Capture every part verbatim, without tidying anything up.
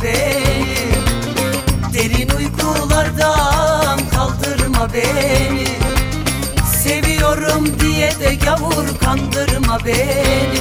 beni. Derin uykulardan kaldırma beni. Seviyorum diye de gavur kandırma beni.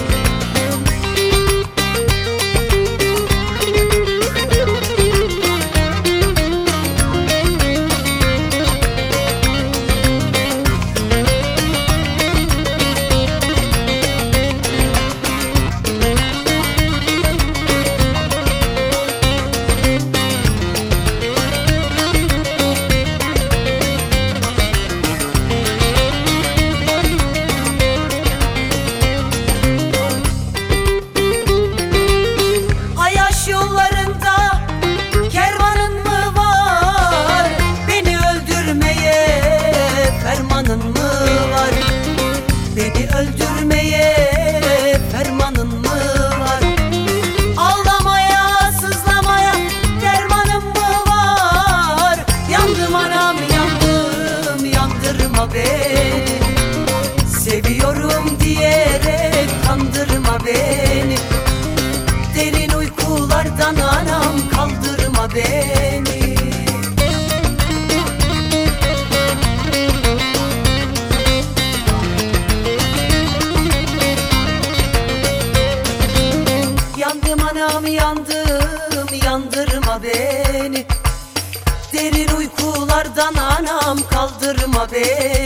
Beni öldürmeye fermanın mı var? Ağlamaya, sızlamaya dermanın mı var? Yandım anam yandım, yandırma beni. Seviyorum diyerek kandırma beni. Derin uykulardan anam kaldırma beni. Yandım anam yandım, yandırma beni. Derin uykulardan anam kaldırma beni.